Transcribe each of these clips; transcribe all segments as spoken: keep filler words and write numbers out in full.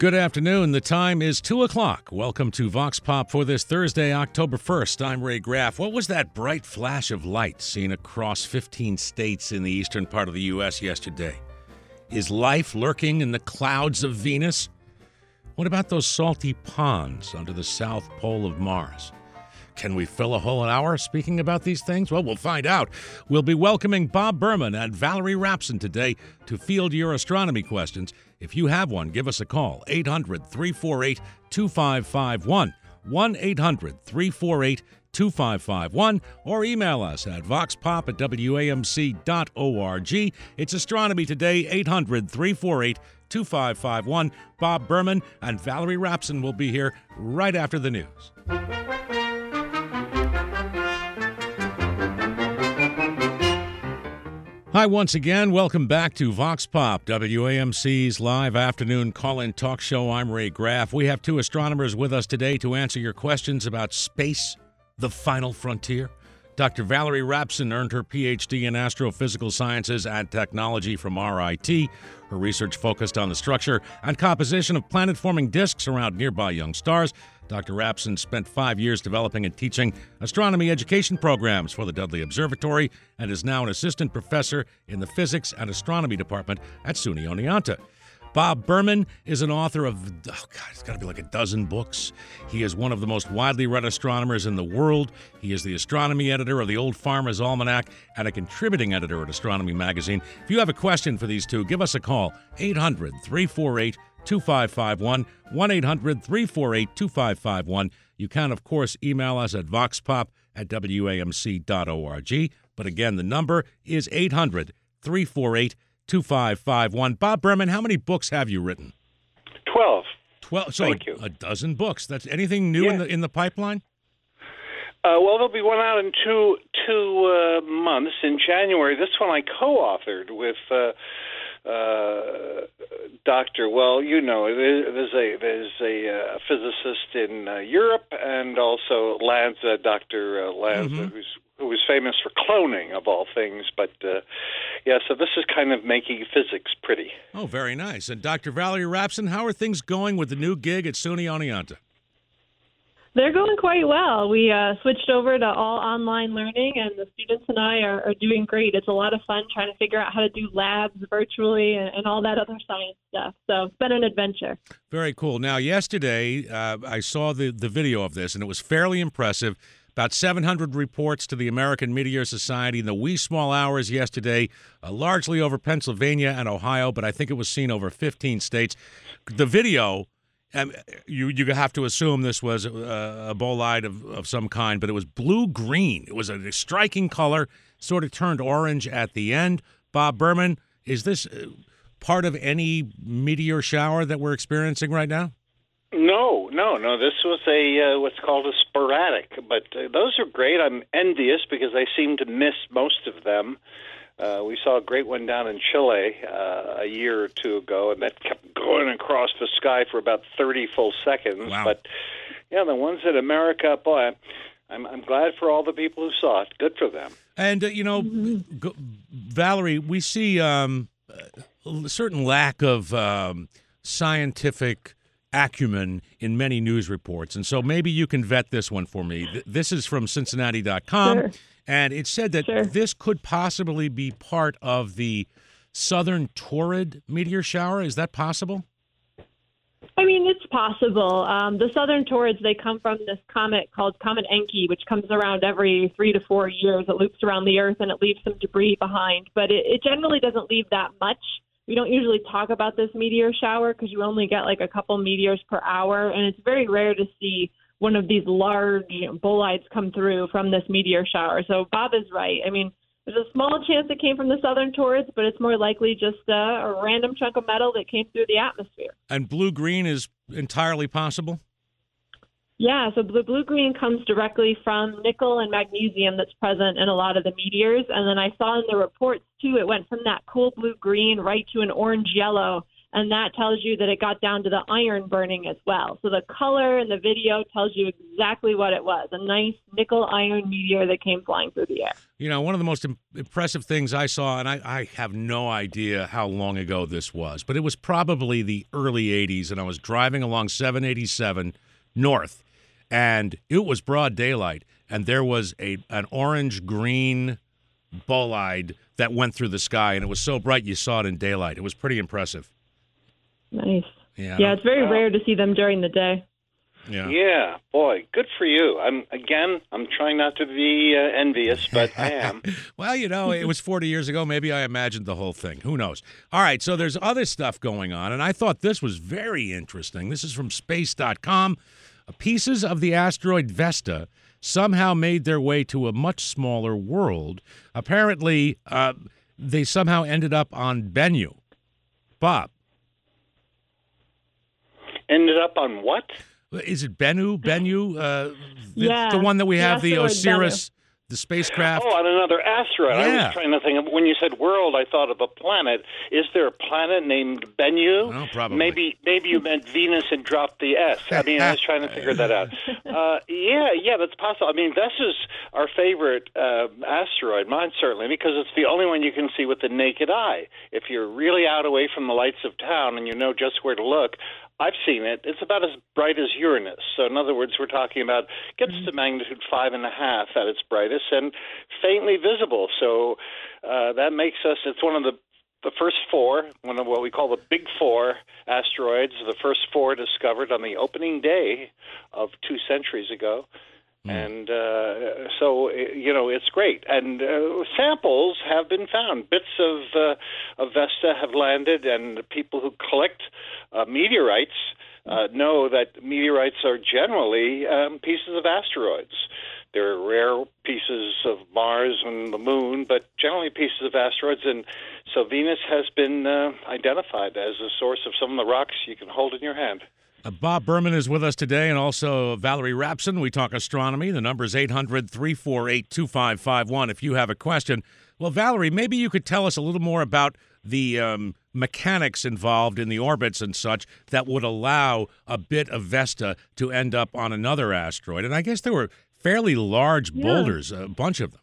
Good afternoon. The time is two o'clock. Welcome to Vox Pop for this Thursday, October first. I'm Ray Graff. What was that bright flash of light seen across fifteen states in the eastern part of the U S yesterday? Is life lurking in the clouds of Venus? What about those salty ponds under the south pole of Mars? Can we fill a whole hour speaking about these things? Well, we'll find out. We'll be welcoming Bob Berman and Valerie Rapson today to field your astronomy questions. If you have one, give us a call, eight hundred, three four eight, two five five one, one eight hundred, three four eight, two five five one, or email us at voxpop at w a m c dot org. It's Astronomy Today, eight hundred, three four eight, two five five one. Bob Berman and Valerie Rapson will be here right after the news. Hi, once again. Welcome back to Vox Pop, W A M C's live afternoon call-in talk show. I'm Ray Graff. We have two astronomers with us today to answer your questions about space, the final frontier. Doctor Valerie Rapson earned her P H D in astrophysical sciences and technology from R I T. Her research focused on the structure and composition of planet-forming disks around nearby young stars. Doctor Rapson spent five years developing and teaching astronomy education programs for the Dudley Observatory and is now an assistant professor in the physics and astronomy department at SUNY Oneonta. Bob Berman is an author of, oh God, it's got to be like a dozen books. He is one of the most widely read astronomers in the world. He is the astronomy editor of the Old Farmer's Almanac and a contributing editor at Astronomy Magazine. If you have a question for these two, give us a call, eight hundred, three four eight, two five five one, one eight hundred, three four eight, two five five one. You can, of course, email us at voxpop at w a m c dot org. But again, the number is eight hundred, three four eight, two five five one. Bob Berman, how many books have you written? Twelve. Twelve. So Thank a, you. a dozen books. That's anything new Yeah. in the in the pipeline? Uh, well, there'll be one out in two two uh, months in January. This one I co-authored with uh, uh, Doctor. Well, you know, there's a there's a uh, physicist in uh, Europe, and also Lanza, Doctor Uh, Lanza, Mm-hmm. who's who was famous for cloning of all things. But uh, yeah, so this is kind of making physics pretty. Oh, very nice. And Doctor Valerie Rapson, how are things going with the new gig at SUNY Oneonta? They're going quite well. We uh, switched over to all online learning, and the students and I are, are doing great. It's a lot of fun trying to figure out how to do labs virtually and, and all that other science stuff. So it's been an adventure. Very cool. Now, yesterday, uh, I saw the, the video of this, and it was fairly impressive. About seven hundred reports to the American Meteor Society in the wee small hours yesterday, uh, largely over Pennsylvania and Ohio, but I think it was seen over fifteen states. The video, um, you you have to assume this was a, a bolide of, of some kind, but it was blue-green. It was a striking color, sort of turned orange at the end. Bob Berman, is this part of any meteor shower that we're experiencing right now? No, no, no. This was a uh, what's called a sporadic, but uh, those are great. I'm envious because I seem to miss most of them. Uh, we saw a great one down in Chile uh, a year or two ago, and that kept going across the sky for about thirty full seconds. Wow. But yeah, the ones in America, boy, I'm I'm glad for all the people who saw it. Good for them. And uh, you know, mm-hmm. go, Valerie, we see um, a certain lack of um, scientific acumen in many news reports. And so maybe you can vet this one for me. This is from Cincinnati dot com, Sure. and it said that Sure. this could possibly be part of the Southern Taurid meteor shower. Is that possible? I mean, it's possible. Um, the Southern Taurids, they come from this comet called Comet Encke, which comes around every three to four years. It loops around the Earth, and it leaves some debris behind. But it, it generally doesn't leave that much. We don't usually talk about this meteor shower because you only get like a couple meteors per hour, and it's very rare to see one of these large you know, bolides come through from this meteor shower. So Bob is right. I mean, there's a small chance it came from the Southern Taurids, but it's more likely just uh, a random chunk of metal that came through the atmosphere. And blue-green is entirely possible? Yeah, so the blue-green comes directly from nickel and magnesium that's present in a lot of the meteors. And then I saw in the reports, too, it went from that cool blue-green right to an orange-yellow and that tells you that it got down to the iron burning as well. So the color in the video tells you exactly what it was, a nice nickel iron meteor that came flying through the air. You know, one of the most im- impressive things I saw, and I, I have no idea how long ago this was, but it was probably the early eighties, and I was driving along seven eighty-seven north, and it was broad daylight, and there was a an orange-green bolide that went through the sky, and it was so bright you saw it in daylight. It was pretty impressive. Nice. Yeah, yeah, it's very Wow. rare to see them during the day. Yeah. Yeah, boy, good for you. I'm again. I'm trying not to be uh, envious, but I am. Well, you know, it was forty years ago. Maybe I imagined the whole thing. Who knows? All right, so there's other stuff going on, and I thought this was very interesting. This is from space dot com. Pieces of the asteroid Vesta somehow made their way to a much smaller world. Apparently, uh, they somehow ended up on Bennu. Bob. Ended up on what? Is it Bennu? Bennu? Uh, the, Yeah, the one that we the have, the asteroid Osiris, the spacecraft. Oh, on another asteroid. I Yeah. was trying to think of, when you said world, I thought of a planet. Is there a planet named Bennu? Oh, probably. Maybe maybe you meant Venus and dropped the S. I mean, I was trying to figure that out. Uh, yeah, yeah, that's possible. I mean, Vesta's our favorite uh, asteroid, mine certainly, because it's the only one you can see with the naked eye. If you're really out away from the lights of town and you know just where to look, I've seen it. It's about as bright as Uranus. So in other words, we're talking about gets to magnitude five and a half at its brightest and faintly visible. So uh, that makes us, it's one of the the first four, one of what we call the Big Four asteroids, the first four discovered on the opening day of two centuries ago. And uh, so, you know, it's great. And uh, samples have been found. Bits of, uh, of Vesta have landed, and people who collect uh, meteorites uh, know that meteorites are generally um, pieces of asteroids. They're rare pieces of Mars and the Moon, but generally pieces of asteroids. And so Venus has been uh, identified as a source of some of the rocks you can hold in your hand. Uh, Bob Berman is with us today, and also Valerie Rapson. We talk astronomy. The number is eight hundred, three four eight, two five five one if you have a question. Well, Valerie, maybe you could tell us a little more about the um, mechanics involved in the orbits and such that would allow a bit of Vesta to end up on another asteroid. And I guess there were fairly large Yeah. boulders, a bunch of them.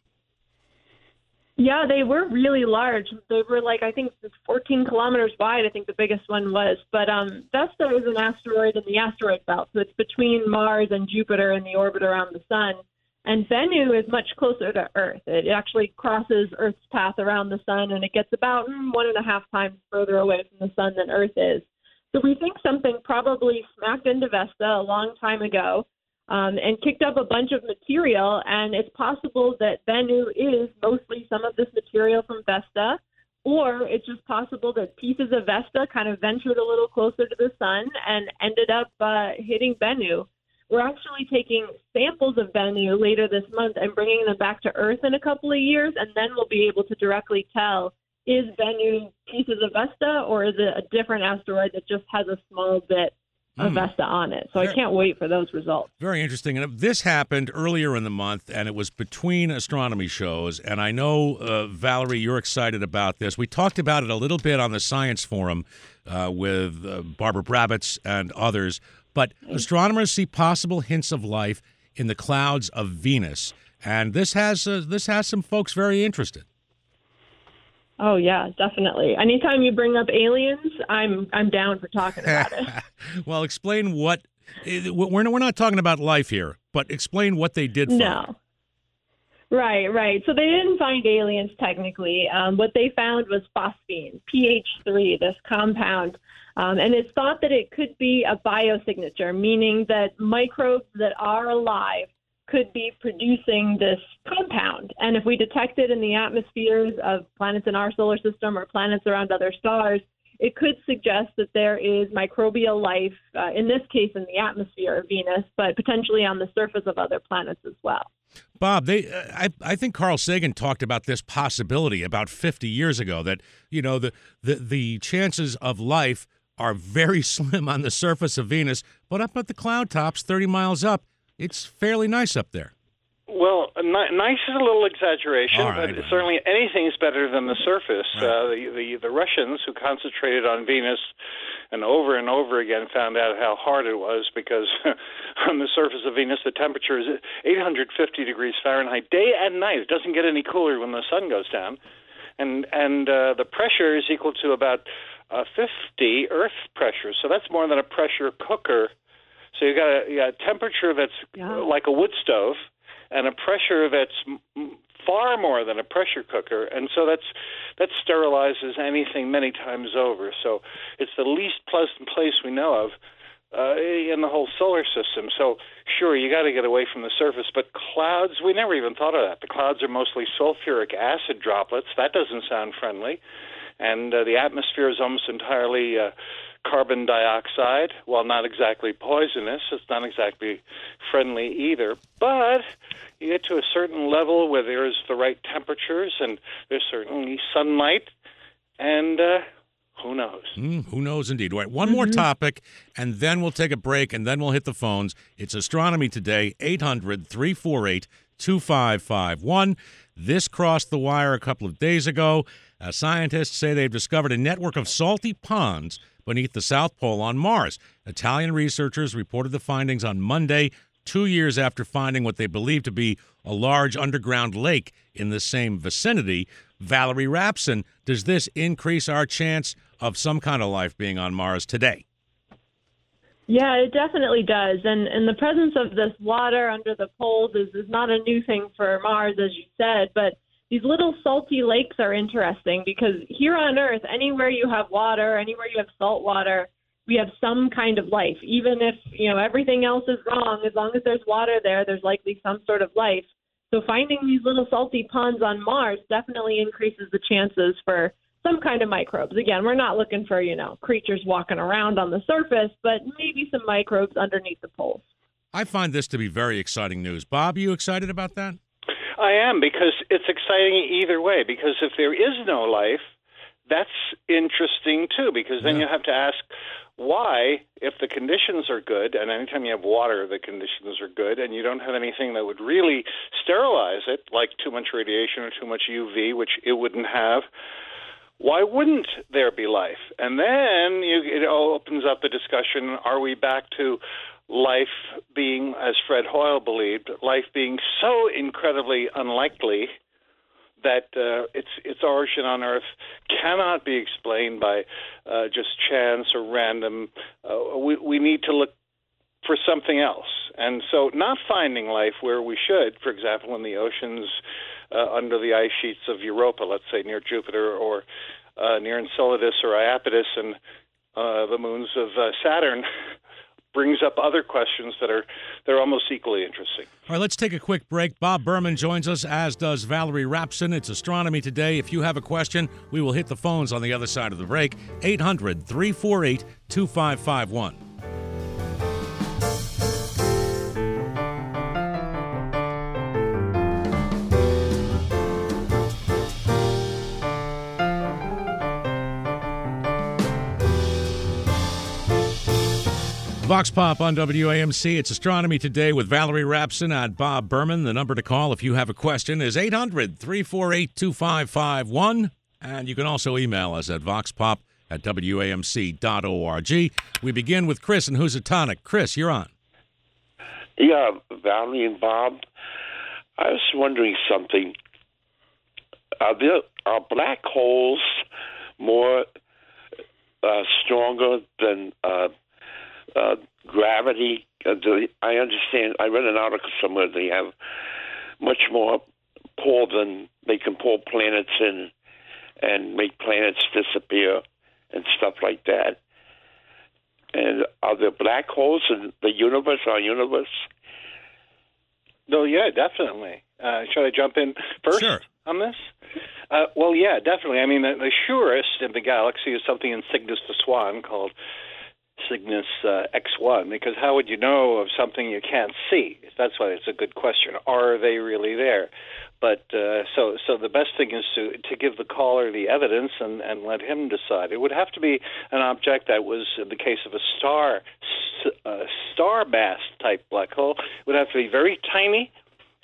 Yeah, they were really large. They were like, I think, fourteen kilometers wide, I think the biggest one was. But um, Vesta is an asteroid in the asteroid belt, so it's between Mars and Jupiter in the orbit around the sun. And Bennu is much closer to Earth. It actually crosses Earth's path around the sun, and it gets about mm, one and a half times further away from the sun than Earth is. So we think something probably smacked into Vesta a long time ago, Um, and kicked up a bunch of material, and it's possible that Bennu is mostly some of this material from Vesta, or it's just possible that pieces of Vesta kind of ventured a little closer to the sun and ended up uh, hitting Bennu. We're actually taking samples of Bennu later this month and bringing them back to Earth in a couple of years, and then we'll be able to directly tell, is Bennu pieces of Vesta, or is it a different asteroid that just has a small bit of Vesta on it. So I can't wait for those results. Very interesting. And this happened earlier in the month, and it was between astronomy shows. And I know, uh, Valerie, you're excited about this. We talked about it a little bit on the Science Forum uh, with uh, Barbara Brabitz and others. But astronomers see possible hints of life in the clouds of Venus. And this has uh, this has some folks very interested. Oh yeah, definitely. Anytime you bring up aliens, I'm I'm down for talking about it. Well, explain what we're we're not talking about life here, but explain what they did find. No. Right, right. So they didn't find aliens technically. Um, what they found was phosphine, P H three, this compound. Um, and it's thought that it could be a biosignature, meaning that microbes that are alive could be producing this compound. And if we detect it in the atmospheres of planets in our solar system or planets around other stars, it could suggest that there is microbial life, uh, in this case in the atmosphere of Venus, but potentially on the surface of other planets as well. Bob, they, I, I think Carl Sagan talked about this possibility about fifty years ago, that, you know, the, the, the chances of life are very slim on the surface of Venus, but up at the cloud tops, thirty miles up, it's fairly nice up there. Well, ni- nice is a little exaggeration, All right, but right. certainly anything's better than the surface. Right. Uh, the, the the Russians, who concentrated on Venus and over and over again found out how hard it was, because on the surface of Venus the temperature is eight hundred fifty degrees Fahrenheit day and night. It doesn't get any cooler when the sun goes down, and and uh, the pressure is equal to about uh, fifty Earth pressure. So that's more than a pressure cooker. So you got a, you got a temperature that's Yeah. like a wood stove, and a pressure that's m- far more than a pressure cooker, and so that's that sterilizes anything many times over. So it's the least pleasant place we know of uh, in the whole solar system. So sure, you got to get away from the surface, but clouds, we never even thought of that. The clouds are mostly sulfuric acid droplets. That doesn't sound friendly. And uh, the atmosphere is almost entirely uh, carbon dioxide. While not exactly poisonous, it's not exactly friendly either. But you get to a certain level where there's the right temperatures and there's certainly sunlight, and uh, who knows? Mm, who knows indeed. Right, one more topic, and then we'll take a break, and then we'll hit the phones. It's Astronomy Today, eight hundred, three four eight, two five five one. This crossed the wire a couple of days ago. Uh, scientists say they've discovered a network of salty ponds beneath the South Pole on Mars. Italian researchers reported the findings on Monday, two years after finding what they believe to be a large underground lake in the same vicinity. Valerie Rapson, does this increase our chance of some kind of life being on Mars today? Yeah, it definitely does. And and the presence of this water under the poles is, is not a new thing for Mars, as you said, but these little salty lakes are interesting because here on Earth, anywhere you have water, anywhere you have salt water, we have some kind of life. Even if, you know, everything else is wrong, as long as there's water there, there's likely some sort of life. So finding these little salty ponds on Mars definitely increases the chances for some kind of microbes. Again, we're not looking for, you know, creatures walking around on the surface, but maybe some microbes underneath the poles. I find this to be very exciting news. Bob, you excited about that? I am, because it's exciting either way, because if there is no life, that's interesting too, because then Yeah. you have to ask why, if the conditions are good, and anytime you have water, the conditions are good, and you don't have anything that would really sterilize it, like too much radiation or too much U V, which it wouldn't have, why wouldn't there be life? And then you, it opens up the discussion, are we back to life being, as Fred Hoyle believed, life being so incredibly unlikely that uh, its its origin on Earth cannot be explained by uh, just chance or random. Uh, we we need to look for something else, and so not finding life where we should, for example, in the oceans uh, under the ice sheets of Europa, let's say near Jupiter, or uh, near Enceladus or Iapetus, and uh, the moons of uh, Saturn. Brings up other questions that are they're almost equally interesting. All right, let's take a quick break. Bob Berman joins us, as does Valerie Rapson. It's Astronomy Today. If you have a question, we will hit the phones on the other side of the break. eight hundred, three four eight, two five five one. Vox Pop on W A M C. It's Astronomy Today with Valerie Rapson and Bob Berman. The number to call if you have a question is eight hundred, three four eight, two five five one. And you can also email us at voxpop at W A M C dot org. We begin with Chris in Housatonic. Chris, you're on. Yeah, Valerie and Bob, I was wondering something. Are there are black holes more uh, stronger than uh, uh, gravity? Uh, do, I understand. I read an article somewhere. They have much more pull than they can pull planets in and make planets disappear and stuff like that. And are there black holes in the universe, our universe? No, yeah, definitely. Uh, should I jump in first Sure. on this? Uh, well, yeah, definitely. I mean, the, the surest in the galaxy is something in Cygnus to Swan called Cygnus uh, X one, because how would you know of something you can't see? That's why it's a good question. Are they really there? But uh, so so the best thing is to to give the caller the evidence and, and let him decide. It would have to be an object that was, in the case of a star, uh, star mass type black hole, it would have to be very tiny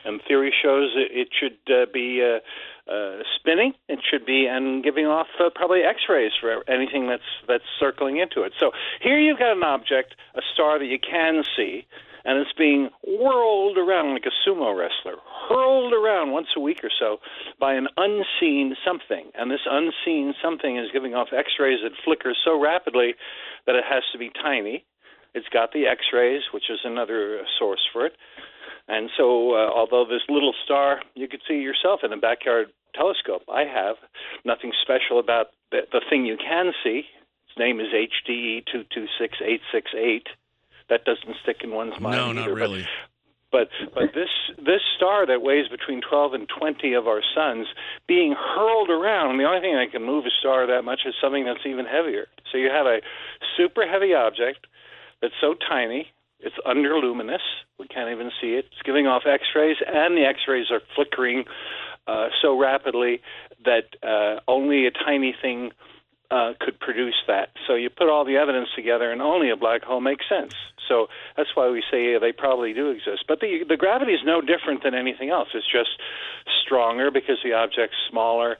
And theory shows it, it should uh, be uh, uh, spinning. It should be and giving off uh, probably X-rays for anything that's that's circling into it. So here you've got an object, a star that you can see, and it's being whirled around like a sumo wrestler, hurled around once a week or so by an unseen something. And this unseen something is giving off X-rays that flicker so rapidly that it has to be tiny. It's got the X-rays, which is another source for it. And so uh, although this little star, you could see yourself in a backyard telescope. I have. Nothing special about the, the thing you can see. Its name is H D E two two six eight six eight. That doesn't stick in one's mind No, either. not really. But, but but this this star that weighs between twelve and twenty of our suns being hurled around, the only thing that can move a star that much is something that's even heavier. So you have a super heavy object that's so tiny, it's underluminous. We can't even see it. It's giving off X-rays, and the X-rays are flickering uh, so rapidly that uh, only a tiny thing uh, could produce that. So you put all the evidence together, and only a black hole makes sense. So that's why we say yeah, they probably do exist. But the the gravity is no different than anything else. It's just stronger because the object's smaller.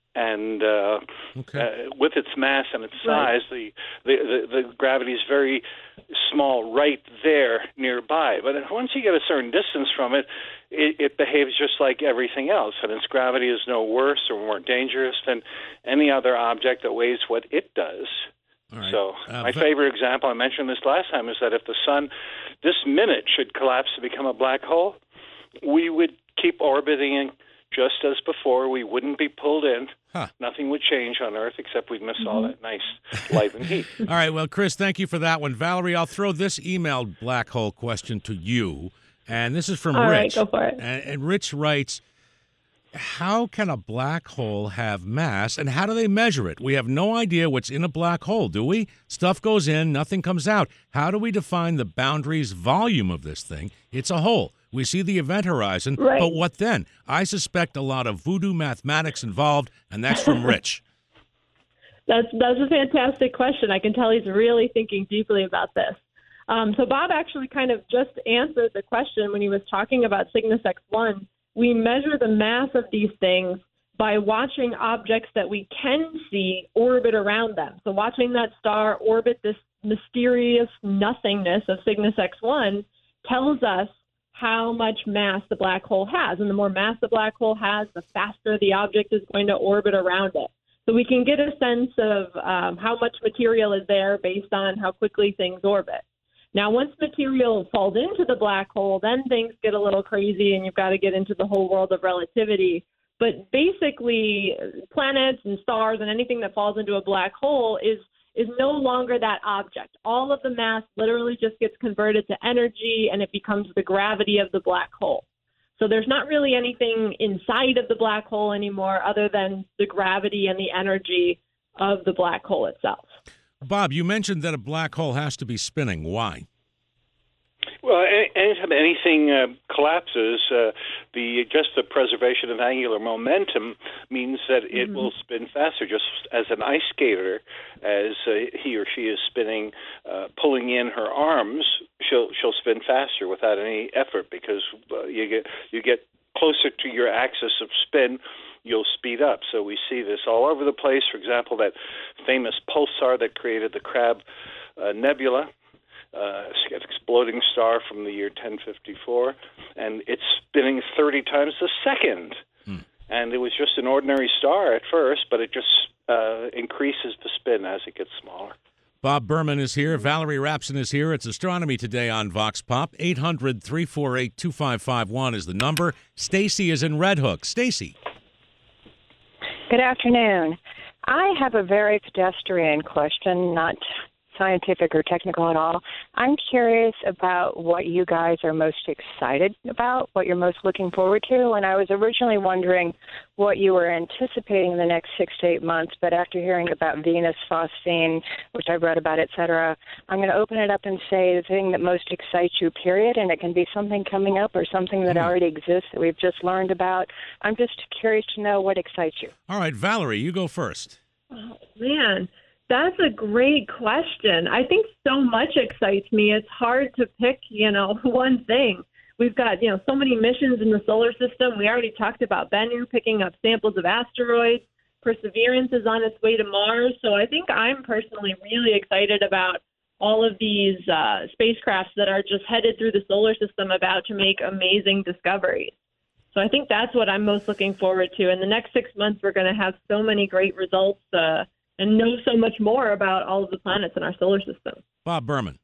And uh, okay. uh, with its mass and its size, right. the, the, the, the gravity is very small right there nearby. But once you get a certain distance from it, it, it behaves just like everything else. And its gravity is no worse or more dangerous than any other object that weighs what it does. All right. So uh, my but- favorite example, I mentioned this last time, is that if the sun this minute should collapse to become a black hole, we would keep orbiting just as before. We wouldn't be pulled in. Huh. Nothing would change on Earth except we'd miss mm-hmm. all that nice light and heat. All right, well, Chris, thank you for that one. Valerie, I'll throw this emailed black hole question to you, and this is from all Rich. All right, go for it. And, and Rich writes, how can a black hole have mass, and how do they measure it? We have no idea what's in a black hole, do we? Stuff goes in, nothing comes out. How do we define the boundaries volume of this thing? It's a hole. We see the event horizon, right. But what then? I suspect a lot of voodoo mathematics involved, and that's from Rich. That's that's a fantastic question. I can tell he's really thinking deeply about this. Um, so Bob actually kind of just answered the question when he was talking about Cygnus X one. We measure the mass of these things by watching objects that we can see orbit around them. So watching that star orbit this mysterious nothingness of Cygnus X one tells us how much mass the black hole has. And the more mass the black hole has, the faster the object is going to orbit around it. So we can get a sense of um, how much material is there based on how quickly things orbit. Now, once material falls into the black hole, then things get a little crazy and you've got to get into the whole world of relativity. But basically, planets and stars and anything that falls into a black hole is is no longer that object. All of the mass literally just gets converted to energy, and it becomes the gravity of the black hole. So there's not really anything inside of the black hole anymore other than the gravity and the energy of the black hole itself. Bob, you mentioned that a black hole has to be spinning. Why? Well, any, anytime anything uh, collapses, uh, the just the preservation of angular momentum means that it mm-hmm. will spin faster. Just as an ice skater, as uh, he or she is spinning, uh, pulling in her arms, she'll she'll spin faster without any effort because uh, you get you get closer to your axis of spin. You'll speed up. So we see this all over the place. For example, that famous pulsar that created the Crab uh, Nebula. Uh, an exploding star from the year ten fifty-four, and it's spinning thirty times a second. Hmm. And it was just an ordinary star at first, but it just uh, increases the spin as it gets smaller. Bob Berman is here. Valerie Rapson is here. It's Astronomy Today on Vox Pop. eight hundred, three four eight, two five five one is the number. Stacy is in Red Hook. Stacy. Good afternoon. I have a very pedestrian question, not scientific or technical at all. I'm curious about what you guys are most excited about, what you're most looking forward to. And I was originally wondering what you were anticipating in the next six to eight months, but after hearing about Venus, Phosphine, which I've read about, et cetera, I'm going to open it up and say the thing that most excites you, period, and it can be something coming up or something that mm. already exists that we've just learned about. I'm just curious to know what excites you. All right, Valerie, you go first. Oh, man. That's a great question. I think so much excites me. It's hard to pick, you know, one thing. We've got, you know, so many missions in the solar system. We already talked about Bennu picking up samples of asteroids. Perseverance is on its way to Mars. So I think I'm personally really excited about all of these uh, spacecrafts that are just headed through the solar system about to make amazing discoveries. So I think that's what I'm most looking forward to. In the next six months, we're going to have so many great results uh, and know so much more about all of the planets in our solar system. Bob Berman.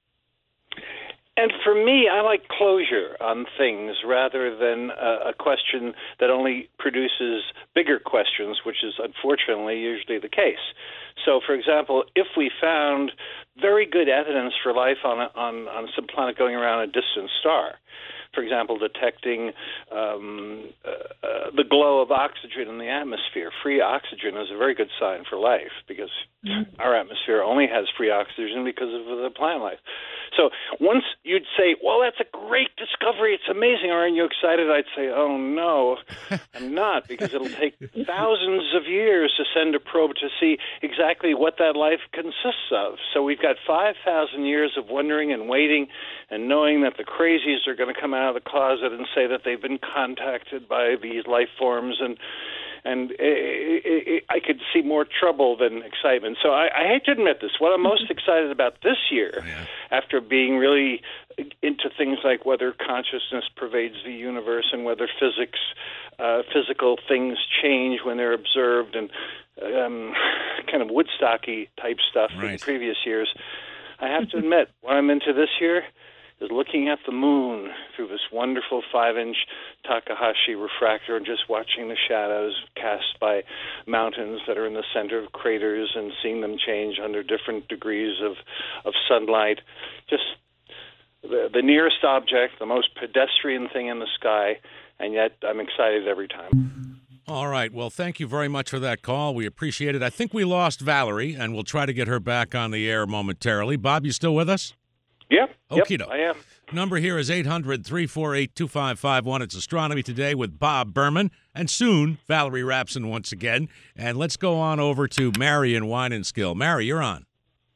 And for me, I like closure on things rather than a, a question that only produces bigger questions, which is unfortunately usually the case. So, for example, if we found very good evidence for life on a, on, on some planet going around a distant star, for example, detecting um, uh, uh, the glow of oxygen in the atmosphere. Free oxygen is a very good sign for life because mm-hmm. our atmosphere only has free oxygen because of the plant life. So once you'd say, well, that's a great discovery, it's amazing, aren't you excited? I'd say, oh, no, I'm not, because it'll take thousands of years to send a probe to see exactly what that life consists of. So we've got five thousand years of wondering and waiting and knowing that the crazies are going to come out of the closet and say that they've been contacted by these life forms, and and it, it, it, I could see more trouble than excitement. So I, I hate to admit this. What I'm most excited about this year, yeah. after being really into things like whether consciousness pervades the universe and whether physics, uh, physical things change when they're observed, and um, kind of Woodstocky type stuff right. in previous years, I have to admit, what I'm into this year is looking at the moon through this wonderful five-inch Takahashi refractor and just watching the shadows cast by mountains that are in the center of craters and seeing them change under different degrees of, of sunlight. Just the, the nearest object, the most pedestrian thing in the sky, and yet I'm excited every time. All right. Well, thank you very much for that call. We appreciate it. I think we lost Valerie, and we'll try to get her back on the air momentarily. Bob, you still with us? Yep, Okie yep, I am. Number here is eight hundred, three four eight, two five five one. It's Astronomy Today with Bob Berman, and soon Valerie Rapson once again. And let's go on over to Mary in Winenskill. Mary, you're on.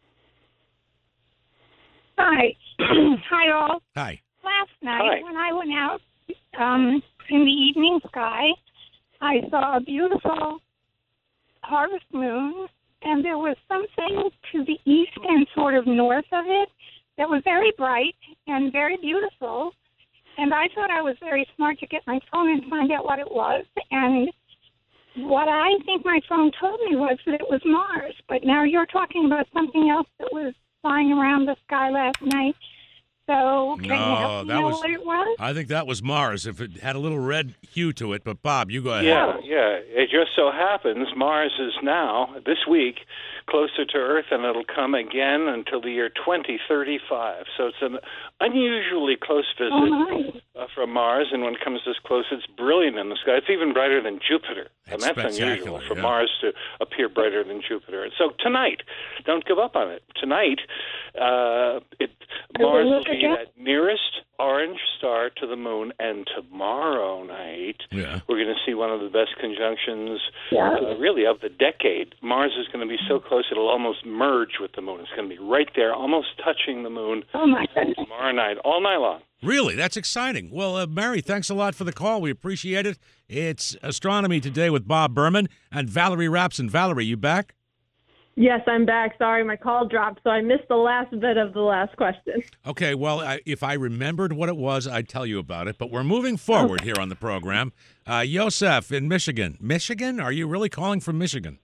Hi. Hi, all. Hi. Last night, Hi. when I went out um, in the evening sky, I saw a beautiful harvest moon, and there was something to the east and sort of north of it that was very bright and very beautiful. And I thought I was very smart to get my phone and find out what it was. And what I think my phone told me was that it was Mars. But now you're talking about something else that was flying around the sky last night. So can No, you help me that know was- what it was? I think that was Mars, if it had a little red hue to it. But, Bob, you go ahead. Yeah, yeah. It just so happens Mars is now, this week, closer to Earth, and it'll come again until the year twenty thirty-five. So it's an unusually close visit Oh, nice. uh, from Mars, and when it comes this close, it's brilliant in the sky. It's even brighter than Jupiter, That's and that's unusual spectacular, for yeah. Mars to appear brighter than Jupiter. And so tonight, don't give up on it. Tonight, uh, it, Mars will look be again? that nearest orange star to the moon, and tomorrow night, Yeah. we're going to see one of the best conjunctions, Yeah. uh, really, of the decade. Mars is going to be so close it'll almost merge with the moon. It's going to be right there, almost touching the moon Oh, my goodness. tomorrow night, all night long. Really? That's exciting. Well, uh, Mary, thanks a lot for the call. We appreciate it. It's Astronomy Today with Bob Berman and Valerie Rapson. Valerie, you back? Yes, I'm back. Sorry, my call dropped, so I missed the last bit of the last question. Okay, well, I, if I remembered what it was, I'd tell you about it. But we're moving forward here on the program. Uh, Yosef in Michigan. Michigan? Are you really calling from Michigan?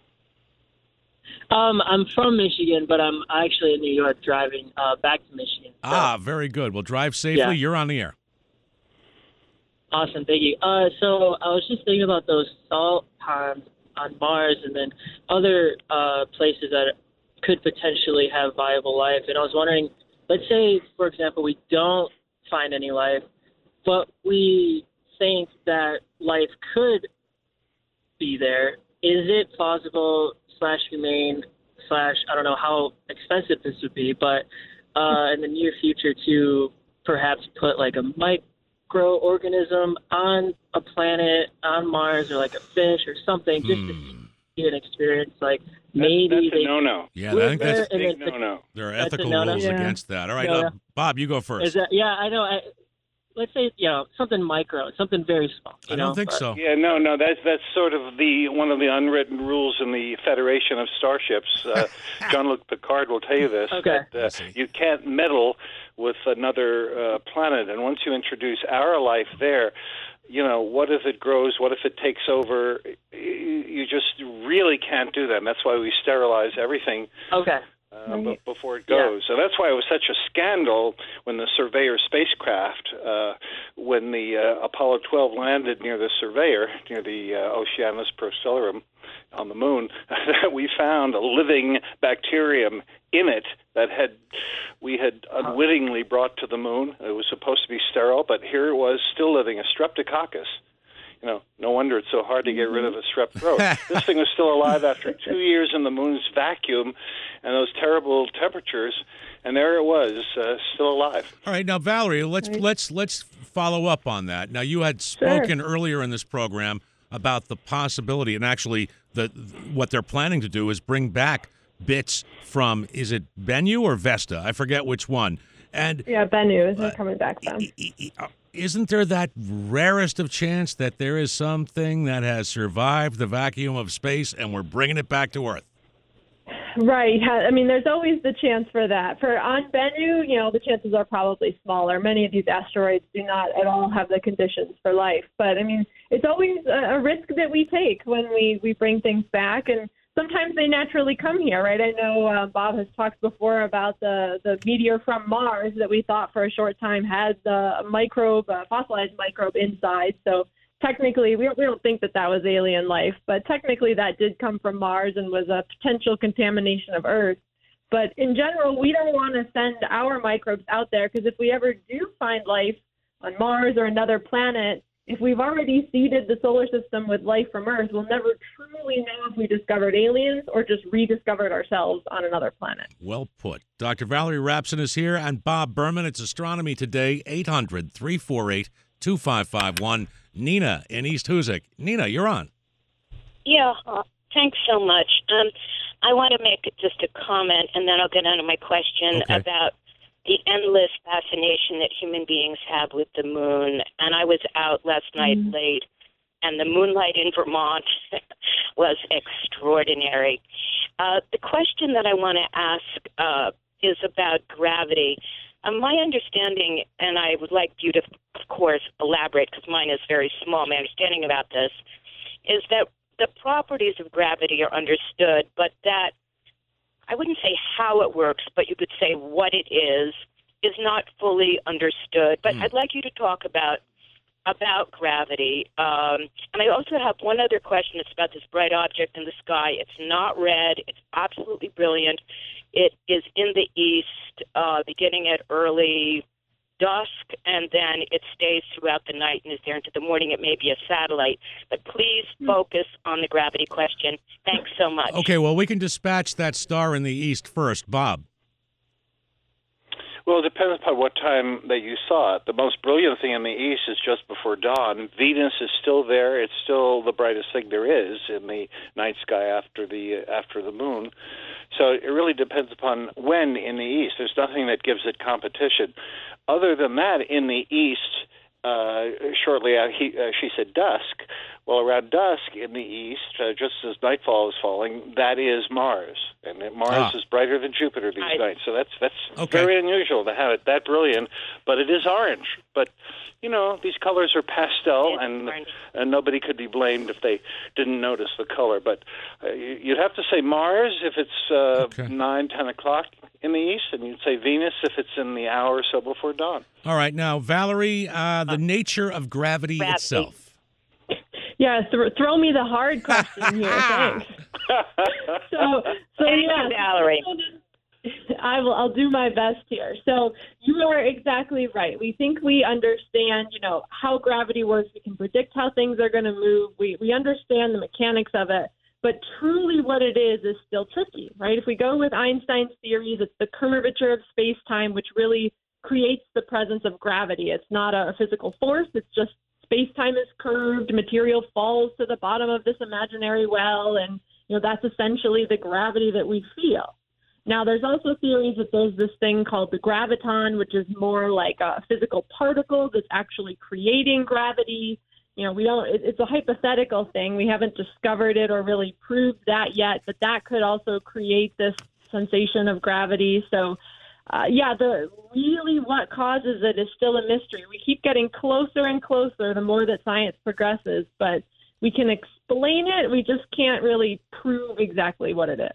Um, I'm from Michigan, but I'm actually in New York driving uh, back to Michigan. So. Ah, very good. Well, drive safely. Yeah. You're on the air. Awesome, thank you. Uh, so I was just thinking about those salt ponds on Mars and then other uh, places that could potentially have viable life. And I was wondering, let's say, for example, we don't find any life, but we think that life could be there. Is it plausible slash humane slash, I don't know how expensive this would be, but uh, in the near future to perhaps put like a microorganism on a planet, on Mars, or like a fish or something, just to Hmm. see an experience like That's, maybe that's a they no-no. Yeah, live I think that's, there and Big then no-no. there are That's a ethical no-no. rules Yeah. against that. All right, No-no. uh, Bob, you go first. Is that, yeah, I know. I, let's say, you know, something micro, something very small. You I know? don't think but, so. Yeah, no, no, that's that's sort of the one of the unwritten rules in the Federation of Starships. Uh, Jean-Luc Picard will tell you this. Okay. That, uh, you can't meddle with another uh, planet, and once you introduce our life there, you know, what if it grows? What if it takes over? You just really can't do that. And that's why we sterilize everything. Okay. Uh, b- before it goes. So that's why it was such a scandal when the Surveyor spacecraft, uh, when the uh, Apollo twelve landed near the Surveyor, near the uh, Oceanus Procellarum on the moon, that we found a living bacterium in it that had we had unwittingly brought to the moon. It was supposed to be sterile, but here it was still living, a Streptococcus. You know, no wonder it's so hard to get rid of a strep throat. This thing was still alive after two years in the moon's vacuum and those terrible temperatures, and there it was, uh, still alive. All right, now Valerie, let's Right. let's let's follow up on that. Now, you had spoken earlier in this program about the possibility, and actually, the what they're planning to do is bring back bits from, is it Bennu or Vesta? I forget which one. And Yeah, Bennu is coming back from. i- i- i- isn't there that rarest of chance that there is something that has survived the vacuum of space and we're bringing it back to Earth? Right. Ha- I mean, there's always the chance for that. For on Bennu, you know, the chances are probably smaller. Many of these asteroids do not at all have the conditions for life. But, I mean, it's always a, a risk that we take when we, we bring things back. And sometimes they naturally come here, right? I know uh, Bob has talked before about the, the meteor from Mars that we thought for a short time had the microbe, uh, fossilized microbe inside. So technically, we don't, we don't think that that was alien life, but technically that did come from Mars and was a potential contamination of Earth. But in general, we don't want to send our microbes out there because if we ever do find life on Mars or another planet, if we've already seeded the solar system with life from Earth, we'll never truly know if we discovered aliens or just rediscovered ourselves on another planet. Well put. Doctor Valerie Rapson is here, and Bob Berman. It's Astronomy Today, eight hundred, three four eight, two five five one. Nina in East Hoosick. Nina, you're on. Yeah, uh, thanks so much. Um, I want to make just a comment, and then I'll get on to my question Okay. about the endless fascination that human beings have with the moon. And I was out last night Mhm. late, and the moonlight in Vermont was extraordinary. Uh, the question that I want to ask uh, is about gravity. Um, my understanding, and I would like you to, of course, elaborate because mine is very small, my understanding about this, is that the properties of gravity are understood, but that I wouldn't say how it works, but you could say what it is, is not fully understood. But Mm. I'd like you to talk about about gravity. Um, and I also have one other question. It's about this bright object in the sky. It's not red. It's absolutely brilliant. It is in the east, uh, beginning at early dusk, and then it stays throughout the night and is there into the morning. It may be a satellite. But please focus on the gravity question. Thanks so much. Okay, well, we can dispatch that star in the east first. Bob. Well, it depends upon what time that you saw it. The most brilliant thing in the east is just before dawn. Venus is still there. It's still the brightest thing there is in the night sky after the after the moon. So it really depends upon when in the east. There's nothing that gives it competition. Other than that, in the east, uh, shortly after he, uh, she said dusk. Well, around dusk in the east, uh, just as nightfall is falling, that is Mars, and that Mars Ah. is brighter than Jupiter these I- nights. So that's that's Okay. very unusual to have it that brilliant. But it is orange. But you know, these colors are pastel, It's and orange. and nobody could be blamed if they didn't notice the color. But uh, you- you'd have to say Mars if it's uh, Okay. nine, ten o'clock in the east, and you'd say Venus if it's in the hour or so before dawn. All right, now, Valerie, uh, the nature of gravity, Gravity. itself. Yeah, th- throw me the hard question here. Thanks. So, so Thank yeah, you, Valerie. I will. I'll do my best here. So you are exactly right. We think we understand, you know, how gravity works. We can predict how things are going to move. We we understand the mechanics of it. But truly, what it is is still tricky, right? If we go with Einstein's theories, it's the curvature of space-time which really creates the presence of gravity. It's not a physical force. It's just space-time is curved. Material falls to the bottom of this imaginary well, and you know that's essentially the gravity that we feel. Now, there's also theories that there's this thing called the graviton, which is more like a physical particle that's actually creating gravity. You know, we don't, it, it's a hypothetical thing. We haven't discovered it or really proved that yet, but that could also create this sensation of gravity. So, uh, yeah, the really what causes it is still a mystery. We keep getting closer and closer the more that science progresses, but we can explain it. We just can't really prove exactly what it is.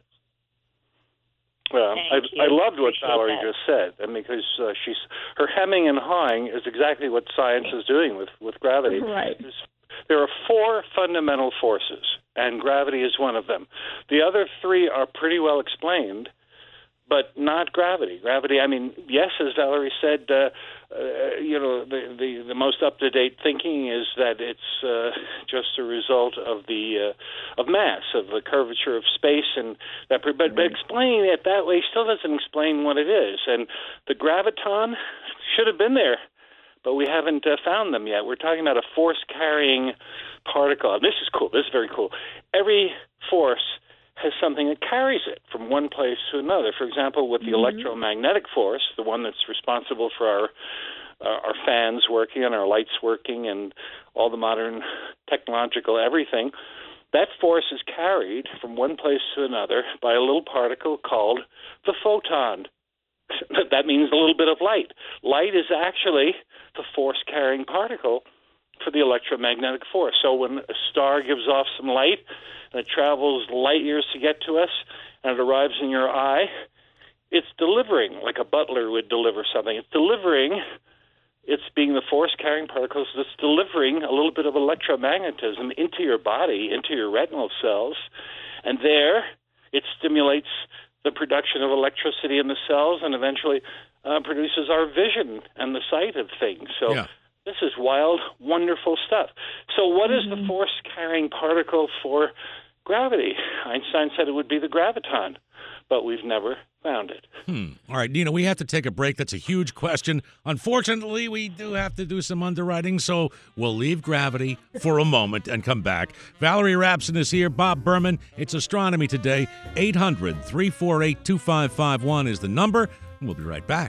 Well, I, I loved what Appreciate Valerie that. just said, and because uh, she's her hemming and hawing is exactly what science is doing with, with gravity. Right. There's, there are four fundamental forces, and gravity is one of them. The other three are pretty well explained, but not gravity. Gravity, I mean, yes, as Valerie said, uh, uh, you know, the, the, the most up-to-date thinking is that it's uh, just a result of the uh, of mass, of the curvature of space, and that. But, but explaining it that way still doesn't explain what it is. And the graviton should have been there, but we haven't uh, found them yet. We're talking about a force-carrying particle. And this is cool. This is very cool. Every force has something that carries it from one place to another. For example, with the mm-hmm. electromagnetic force, the one that's responsible for our uh, our fans working and our lights working and all the modern technological everything, that force is carried from one place to another by a little particle called the photon. That means a little bit of light. Light is actually the force-carrying particle for the electromagnetic force. So when a star gives off some light, and it travels light years to get to us, and it arrives in your eye, it's delivering, like a butler would deliver something. It's delivering, it's being the force-carrying particles that's delivering a little bit of electromagnetism into your body, into your retinal cells, and there it stimulates the production of electricity in the cells and eventually uh, produces our vision and the sight of things. So yeah. This is wild, wonderful stuff. So what mm-hmm. is the force-carrying particle for gravity? Einstein said it would be the graviton, but we've never found it. Hmm. All right, Nina, we have to take a break. That's a huge question. Unfortunately, we do have to do some underwriting, so we'll leave gravity for a moment and come back. Valerie Rapson is here. Bob Berman. It's Astronomy Today. eight hundred, three four eight, two five five one is the number, and we'll be right back.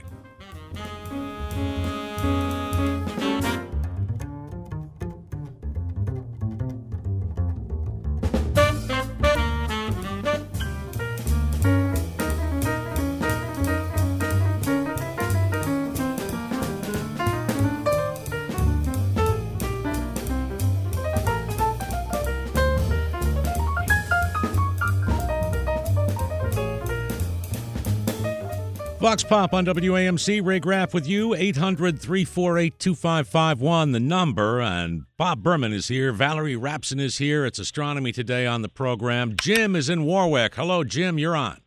Vox Pop on W A M C. Ray Graff with you. eight hundred, three four eight, two five five one, the number. And Bob Berman is here. Valerie Rapson is here. It's Astronomy Today on the program. Jim is in Warwick. Hello, Jim. You're on.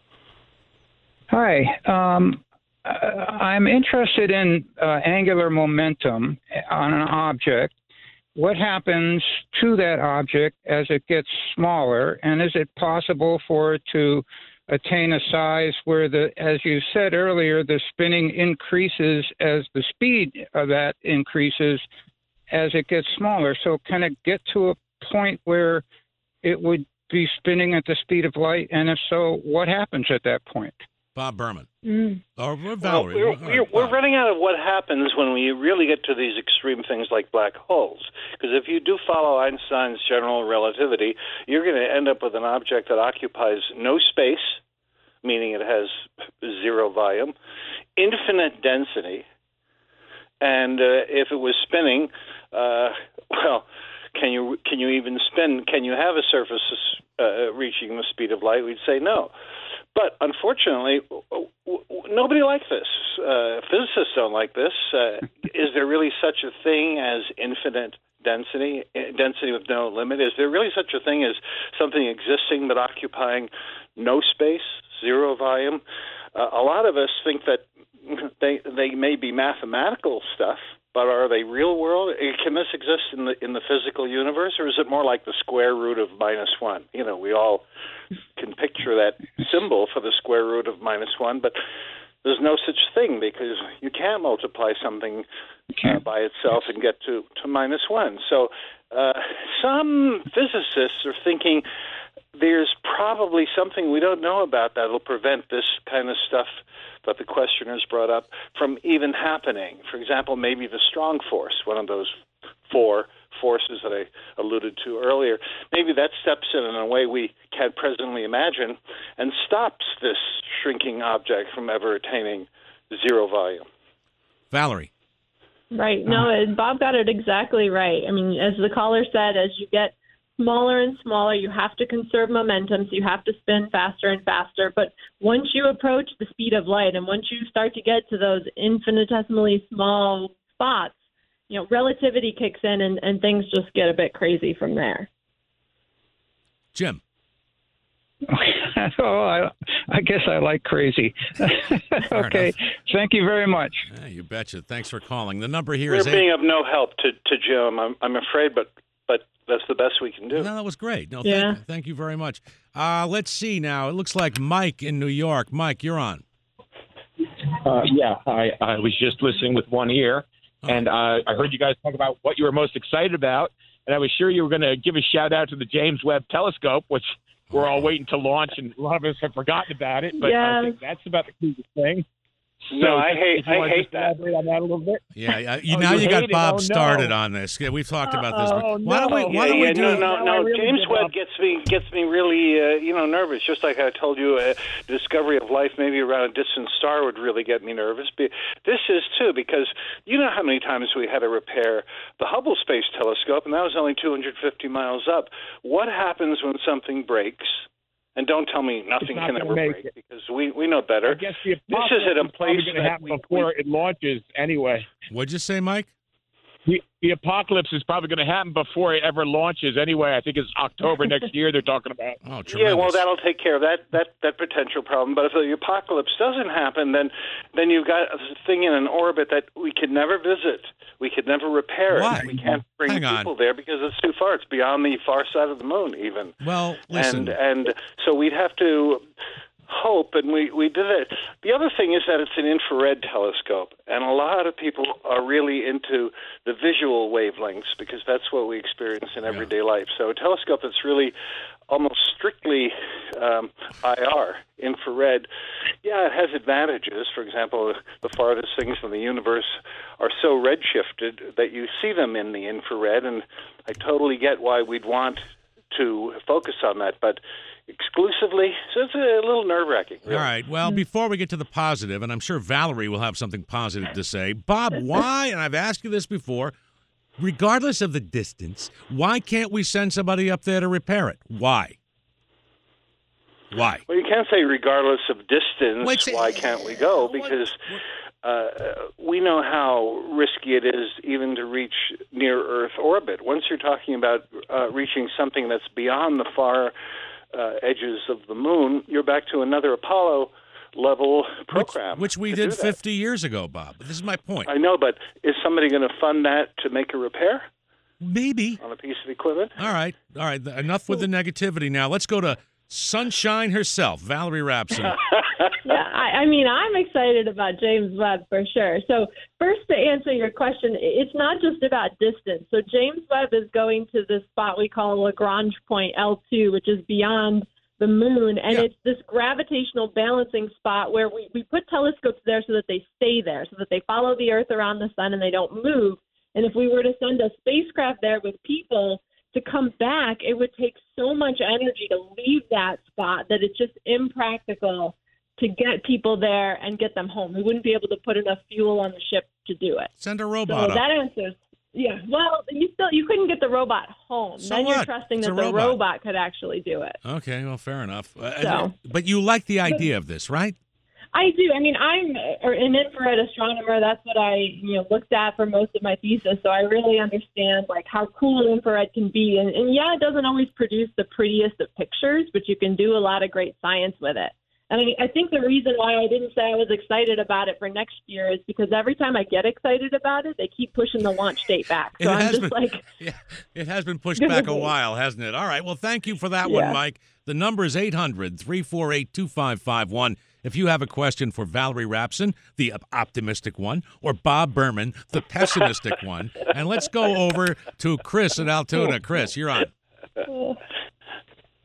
Hi. Um, I'm interested in uh, angular momentum on an object. What happens to that object as it gets smaller? And is it possible for it to attain a size where, the, as you said earlier, the spinning increases as the speed of that increases as it gets smaller? So can it get to a point where it would be spinning at the speed of light? And if so, what happens at that point? Bob Berman. Mm. Or Valerie. Well, we're, we're, we're running out of what happens when we really get to these extreme things like black holes. Because if you do follow Einstein's general relativity, you're going to end up with an object that occupies no space, meaning it has zero volume, infinite density, and uh, if it was spinning, uh, well, can you can you even spin? Can you have a surface uh, reaching the speed of light? We'd say no. But unfortunately, nobody likes this. Uh, physicists don't like this. Uh, is there really such a thing as infinite density, density with no limit? Is there really such a thing as something existing but occupying no space, zero volume? Uh, a lot of us think that they they may be mathematical stuff, but are they real world? Can this exist in the in the physical universe, or is it more like the square root of minus one? You know, we all can picture that symbol for the square root of minus one, but there's no such thing because you can't multiply something uh, by itself and get to, to minus one. So uh, some physicists are thinking there's probably something we don't know about that will prevent this kind of stuff that the questioners brought up from even happening. For example, maybe the strong force, one of those four forces that I alluded to earlier, maybe that steps in in a way we can't presently imagine and stops this shrinking object from ever attaining zero volume. Valerie. Right. No, it- Bob got it exactly right. I mean, as the caller said, as you get smaller and smaller, you have to conserve momentum, so you have to spin faster and faster. But once you approach the speed of light and once you start to get to those infinitesimally small spots, you know, relativity kicks in and, and things just get a bit crazy from there. Jim. oh, I, I guess I like crazy. Okay. enough. Thank you very much. Yeah, you betcha. Thanks for calling. The number here We're is being of no help to, to Jim, I'm, I'm afraid, but but that's the best we can do. No, that was great. No, Yeah. thank, thank you very much. Uh, let's see now. It looks like Mike in New York. Mike, you're on. Uh, yeah, I, I was just listening with one ear, and uh, I heard you guys talk about what you were most excited about, and I was sure you were going to give a shout-out to the James Webb Telescope, which we're all waiting to launch, and a lot of us have forgotten about it, but Yeah. I think that's about the coolest thing. No, I if- hate- if you I wanna hate just that. elaborate on that a little bit. Yeah, yeah. You, Oh, now you you got hate it? Bob Oh, no. started on this. Yeah, we've talked about this. Oh, why don't we? Why no. don't Yeah, we do? no, no, Now no. I really James give Webb up. gets me gets me really, uh, you know, nervous. Just like I told you, uh, the discovery of life maybe around a distant star would really get me nervous. But this is too, because you know how many times we had to repair the Hubble Space Telescope, and that was only two hundred fifty miles up. What happens when something breaks? And don't tell me nothing not can gonna ever make break, it. because we we know better. I guess the This is at a apocalypse probably place going to that happen we, before we it launches anyway. What'd you say, Mike? The, the apocalypse is probably going to happen before it ever launches anyway. I think it's October next year they're talking about. Oh, tremendous. Yeah, well, that'll take care of that, that, that potential problem. But if the apocalypse doesn't happen, then then you've got a thing in an orbit that we could never visit. We could never repair Why? it. We can't bring Hang on. people there because it's too far. It's beyond the far side of the moon, even. Well, listen. And and so we'd have to hope, and we, we did it. The other thing is that it's an infrared telescope, and a lot of people are really into the visual wavelengths because that's what we experience in everyday life. So a telescope that's really almost strictly um, I R, infrared, yeah, it has advantages. For example, the farthest things in the universe are so redshifted that you see them in the infrared, and I totally get why we'd want to focus on that, but exclusively, so it's a little nerve-wracking. Really. All right. Well, before we get to the positive, and I'm sure Valerie will have something positive to say, Bob, why, and I've asked you this before, regardless of the distance, why can't we send somebody up there to repair it? Why? Why? Well, you can't say regardless of distance, Wait, say- why can't we go? Because uh, we know how risky it is even to reach near-Earth orbit. Once you're talking about uh, reaching something that's beyond the far uh, edges of the moon, you're back to another Apollo level program. Which, which we to did do that. fifty years ago, Bob. This is my point. I know, but is somebody going to fund that to make a repair Maybe. on a piece of equipment? All right. All right. Enough with the negativity now. Let's go to Sunshine herself, Valerie Rapson. Yeah, I, I mean, I'm excited about James Webb for sure. So first, to answer your question, it's not just about distance. So James Webb is going to this spot we call Lagrange point L two, which is beyond the moon, and Yeah. it's this gravitational balancing spot where we, we put telescopes there so that they stay there, so that they follow the Earth around the sun and they don't move. And if we were to send a spacecraft there with people to come back, it would take so much energy to leave that spot that it's just impractical to get people there and get them home. We wouldn't be able to put enough fuel on the ship to do it. Send a So robot up. that answers. Yeah. Well, you still you couldn't get the robot home. So then what? you're trusting It's that a the robot. robot could actually do it. Okay, well, fair enough. Uh, So- but you like the idea of this, right? I do. I mean, I'm an infrared astronomer. That's what I, you know, looked at for most of my thesis. So I really understand like how cool infrared can be. And, and yeah, it doesn't always produce the prettiest of pictures, but you can do a lot of great science with it. And I, I think the reason why I didn't say I was excited about it for next year is because every time I get excited about it, they keep pushing the launch date back. So It I'm has just been- like, Yeah, it has been pushed back a while, hasn't it? All right. Well, thank you for that one, Yeah. Mike. The number is eight hundred, three four eight, two five five one. If you have a question for Valerie Rapson, the optimistic one, or Bob Berman, the pessimistic one. And let's go over to Chris in Altoona. Chris, you're on.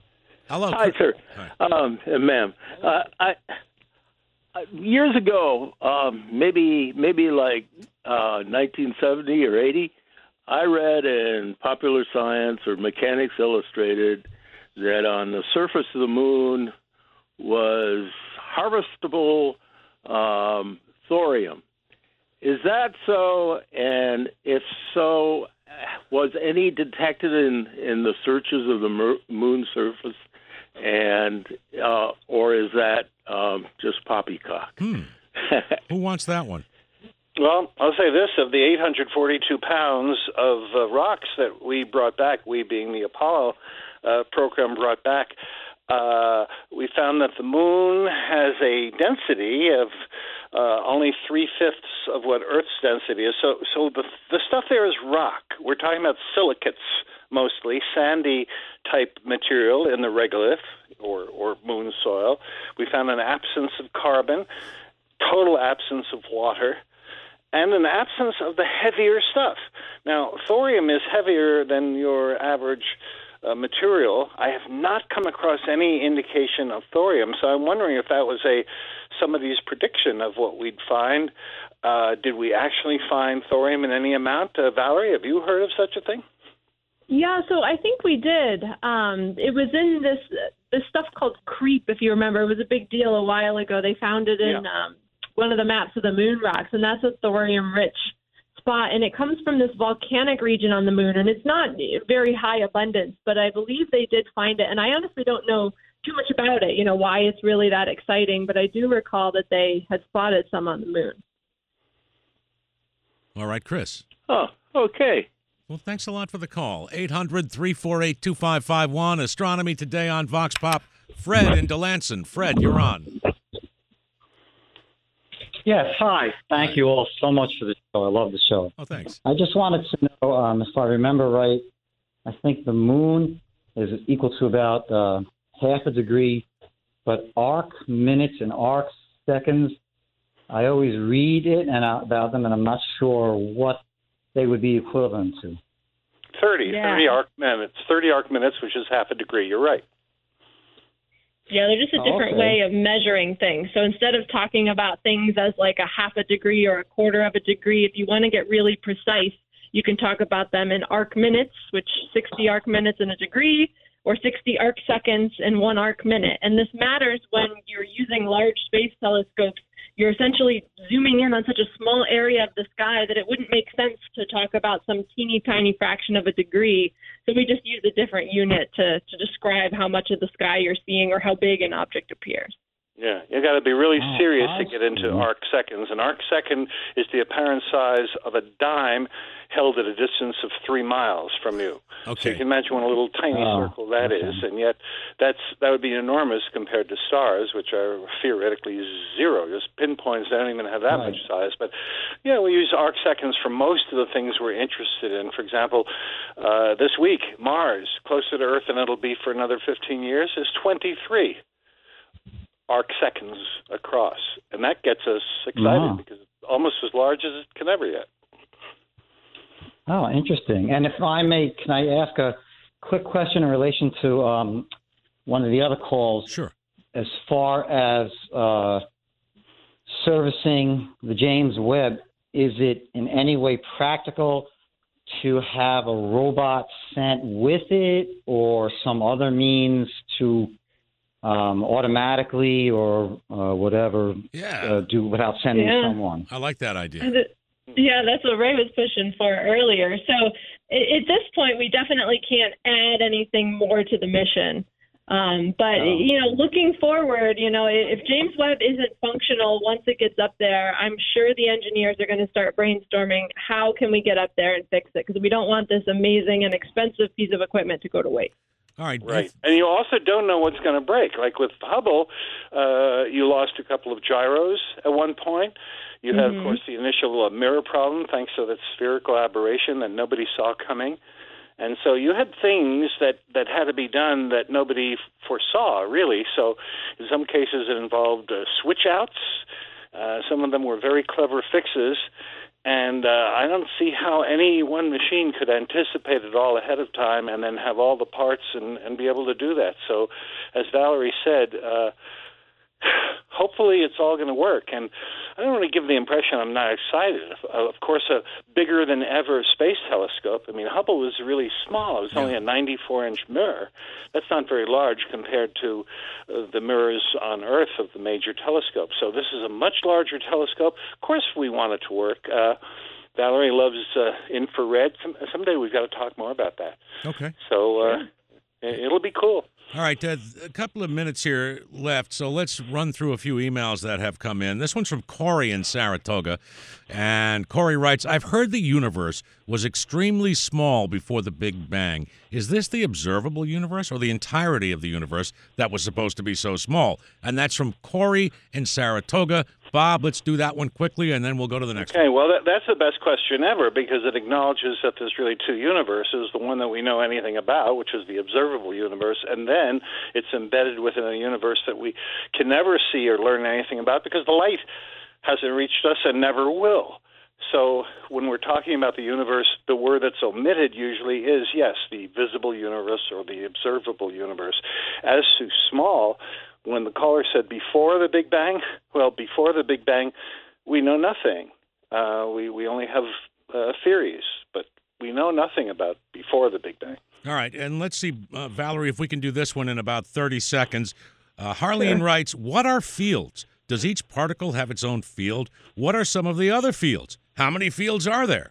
Hello. Hi, sir. Hi. Um, ma'am. Uh, I, I years ago, um, maybe maybe like uh, nineteen seventy or eighty, I read in Popular Science or Mechanics Illustrated that on the surface of the moon was harvestable um, thorium. Is that so? And if so, was any detected in, in the searches of the mer- moon surface? And uh, or is that um, just poppycock? Hmm. Who wants that one? Well, I'll say this: of the eight hundred forty-two pounds of uh, rocks that we brought back, we being the Apollo uh, program brought back, uh, we found that the moon has a density of uh, only three-fifths of what Earth's density is. So, so the the stuff there is rock. We're talking about silicates mostly, sandy-type material in the regolith or, or moon soil. We found an absence of carbon, total absence of water, and an absence of the heavier stuff. Now, thorium is heavier than your average uh, material. I have not come across any indication of thorium, so I'm wondering if that was a somebody's prediction of what we'd find. Uh, did we actually find thorium in any amount? Uh, Valerie, have you heard of such a thing? Yeah, so I think we did. Um, it was in this this stuff called creep, if you remember. It was a big deal a while ago. They found it in Yeah. um, one of the maps of the moon rocks, and that's a thorium-rich spot. And it comes from this volcanic region on the moon, and it's not very high abundance, but I believe they did find it. And I honestly don't know too much about it, you know, why it's really that exciting, but I do recall that they had spotted some on the moon. All right, Chris. Oh, okay. Well, thanks a lot for the call. eight hundred, three four eight, two five five one. Astronomy Today on Vox Pop. Fred in Delanson. Fred, you're on. Yes, hi. Thank you all so much for the show. I love the show. Oh, thanks. I just wanted to know, um, if I remember right, I think the moon is equal to about uh, half a degree, but arc minutes and arc seconds, I always read it and uh, about them, and I'm not sure what they would be equivalent to. thirty, Yeah. thirty arc minutes, thirty arc minutes, which is half a degree. You're right. Yeah, they're just a Oh, different okay. way of measuring things. So instead of talking about things as like a half a degree or a quarter of a degree, if you want to get really precise, you can talk about them in arc minutes, which sixty arc minutes in a degree, or sixty arc seconds in one arc minute. And this matters when you're using large space telescopes. You're essentially zooming in on such a small area of the sky that it wouldn't make sense to talk about some teeny tiny fraction of a degree. So we just use a different unit to, to describe how much of the sky you're seeing or how big an object appears. Yeah, you got to be really Oh, serious I to get into see. arc seconds. An arc second is the apparent size of a dime held at a distance of three miles from you. So Okay. you can imagine what a little tiny Oh, circle that okay. is, and yet that's that would be enormous compared to stars, which are theoretically zero, just pinpoints. They don't even have that Right. much size. But yeah, we use arc seconds for most of the things we're interested in. For example, uh, this week Mars, closer to Earth than it'll be for another fifteen years, is twenty-three arc seconds across, and that gets us excited Wow. because it's almost as large as it can ever get. Oh, interesting. And if I may, can I ask a quick question in relation to um, one of the other calls? Sure. As far as uh, servicing the James Webb, is it in any way practical to have a robot sent with it or some other means to um, automatically or uh, whatever Yeah. uh, do without sending Yeah. someone? I like that idea. And it- Yeah, that's what Ray was pushing for earlier. So a- at this point, we definitely can't add anything more to the mission. Um, but, Oh. you know, looking forward, you know, if James Webb isn't functional once it gets up there, I'm sure the engineers are going to start brainstorming how can we get up there and fix it, because we don't want this amazing and expensive piece of equipment to go to waste. All right. Right. And you also don't know what's going to break. Like with Hubble, uh, you lost a couple of gyros at one point. You had, Mhm. of course, the initial uh, mirror problem thanks to that spherical aberration that nobody saw coming. And so you had things that, that had to be done that nobody foresaw, really. So in some cases it involved uh, switch outs. Uh, some of them were very clever fixes. And uh, I don't see how any one machine could anticipate it all ahead of time and then have all the parts and, and be able to do that. So, as Valerie said, uh, hopefully it's all going to work. And I don't want to give the impression I'm not excited. Of course, a bigger than ever space telescope. I mean, Hubble was really small. It was only a ninety-four inch mirror. That's not very large compared to uh, the mirrors on Earth of the major telescopes. So this is a much larger telescope. Of course, we want it to work. Uh, Valerie loves uh, infrared. Some, someday we've got to talk more about that. Okay. So uh, it'll be cool. All right, uh, a couple of minutes here left, so let's run through a few emails that have come in. This one's from Corey in Saratoga, and Corey writes, I've heard the universe was extremely small before the Big Bang. Is this the observable universe or the entirety of the universe that was supposed to be so small? And that's from Corey in Saratoga. Bob, let's do that one quickly, and then we'll go to the next okay, one. well, that, that's the best question ever because it acknowledges that there's really two universes, the one that we know anything about, which is the observable universe, and then it's embedded within a universe that we can never see or learn anything about because the light hasn't reached us and never will. So when we're talking about the universe, the word that's omitted usually is, yes, the visible universe or the observable universe. As to small, when the caller said before the Big Bang, well, before the Big Bang, we know nothing. Uh, we, we only have uh, theories, but we know nothing about before the Big Bang. All right, and let's see, uh, Valerie, if we can do this one in about thirty seconds. Uh, Harleen Sure. writes, what are fields? Does each particle have its own field? What are some of the other fields? How many fields are there?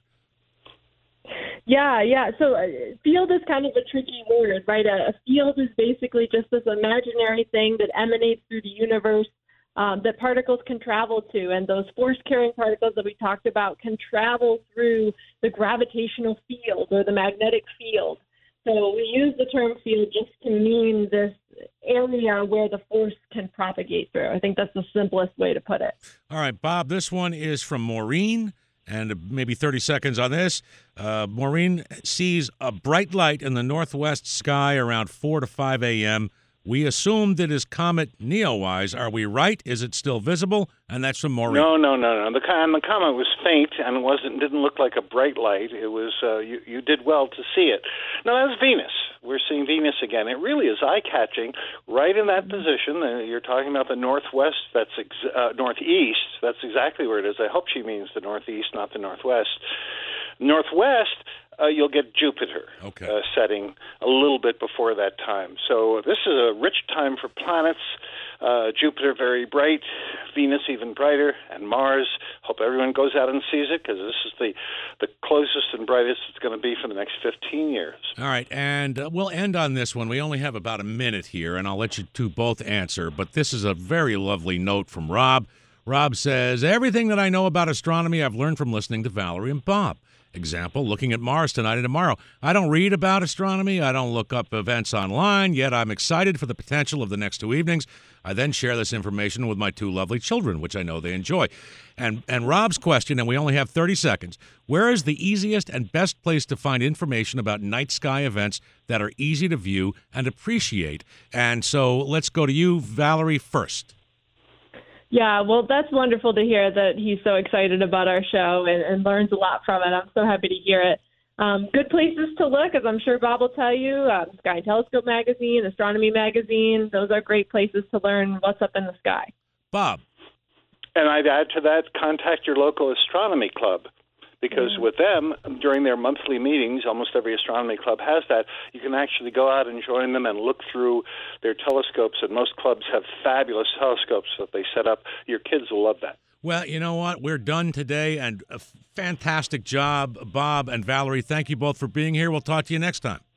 Yeah, yeah. So uh, field is kind of a tricky word, right? A, a field is basically just this imaginary thing that emanates through the universe um, that particles can travel to. And those force-carrying particles that we talked about can travel through the gravitational field or the magnetic field. So we use the term field just to mean this area where the force can propagate through. I think that's the simplest way to put it. All right, Bob, this one is from Maureen, and maybe thirty seconds on this. Uh, Maureen sees a bright light in the northwest sky around four to five a.m. We assumed it is Comet Neowise. Are we right? Is it still visible? And that's from Maureen. No, no, no, no. The, the comet was faint and wasn't didn't look like a bright light. It was uh, you, you did well to see it. No, that's Venus. We're seeing Venus again. It really is eye-catching. Right in that position, uh, you're talking about the northwest. That's ex- uh, northeast. That's exactly where it is. I hope she means the northeast, not the northwest. Northwest, uh, you'll get Jupiter okay. uh, setting a little bit before that time. So this is a rich time for planets. Uh, Jupiter very bright, Venus even brighter, and Mars. Hope everyone goes out and sees it because this is the, the closest and brightest it's going to be for the next fifteen years. All right, and uh, we'll end on this one. We only have about a minute here, and I'll let you two both answer, but this is a very lovely note from Rob. Rob says, everything that I know about astronomy I've learned from listening to Valerie and Bob. Example, looking at Mars tonight and tomorrow. I don't read about astronomy. I don't look up events online, yet I'm excited for the potential of the next two evenings. I then share this information with my two lovely children, which I know they enjoy. And and Rob's question, and we only have thirty seconds, where is the easiest and best place to find information about night sky events that are easy to view and appreciate? And so let's go to you, Valerie, first. Yeah, well, that's wonderful to hear that he's so excited about our show and, and learns a lot from it. I'm so happy to hear it. Um, good places to look, as I'm sure Bob will tell you, uh, Sky and Telescope Magazine, Astronomy Magazine. Those are great places to learn what's up in the sky. Bob. And I'd add to that, contact your local astronomy club. Because mm-hmm. with them, during their monthly meetings, almost every astronomy club has that, you can actually go out and join them and look through their telescopes. And most clubs have fabulous telescopes that they set up. Your kids will love that. Well, you know what? We're done today, and a fantastic job, Bob and Valerie. Thank you both for being here. We'll talk to you next time.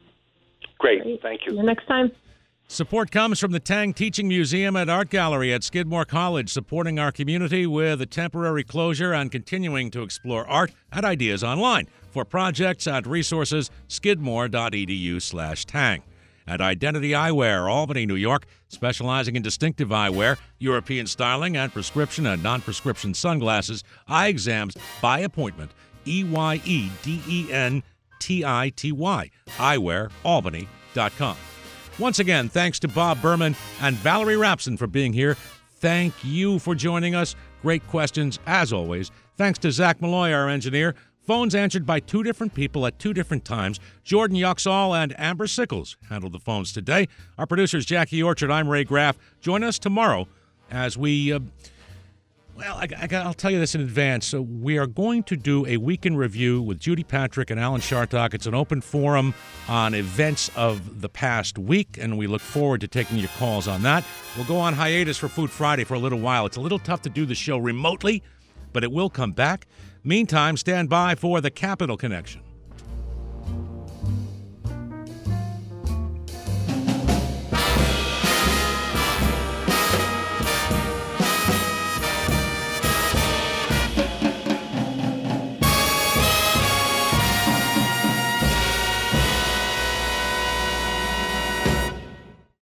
Great. Great. Thank you. See you next time. Support comes from the Tang Teaching Museum and Art Gallery at Skidmore College, supporting our community with a temporary closure and continuing to explore art and ideas online. For projects and resources, skidmore.edu slash tang. At Identity Eyewear, Albany, New York, specializing in distinctive eyewear, European styling, and prescription and non-prescription sunglasses, eye exams by appointment, E Y E D E N T I T Y, eyewear albany dot com. Once again, thanks to Bob Berman and Valerie Rapson for being here. Thank you for joining us. Great questions, as always. Thanks to Zach Malloy, our engineer. Phones answered by two different people at two different times. Jordan Yuxall and Amber Sickles handled the phones today. Our producer's Jackie Orchard. I'm Ray Graff. Join us tomorrow as we, uh, well, I, I, I'll tell you this in advance. So we are going to do a weekend review with Judy Patrick and Alan Shartok. It's an open forum on events of the past week, and we look forward to taking your calls on that. We'll go on hiatus for Food Friday for a little while. It's a little tough to do the show remotely, but it will come back. Meantime, stand by for the Capital Connection.